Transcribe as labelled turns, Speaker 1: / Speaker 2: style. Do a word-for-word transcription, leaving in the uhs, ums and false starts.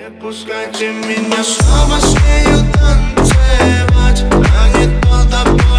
Speaker 1: Пускайте меня снова смею танцевать, а не то тобой.